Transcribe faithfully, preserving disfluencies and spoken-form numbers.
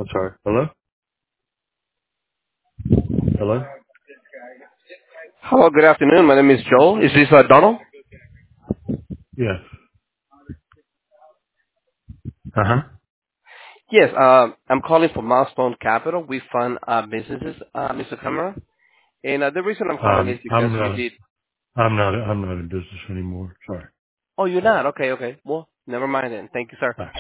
sorry. Hello? Hello? Hello, good afternoon. My name is Joel. Is this uh, Donald? Yes. Uh-huh. Yes, um, I'm calling from Milestone Capital. We fund uh, businesses, uh, Mister Kamara. And uh, the reason I'm calling is Um, because I'm you not, did. I'm not, I'm not in business anymore. Sorry. Oh, you're not? Okay, okay. Well, never mind then. Thank you, sir. Bye.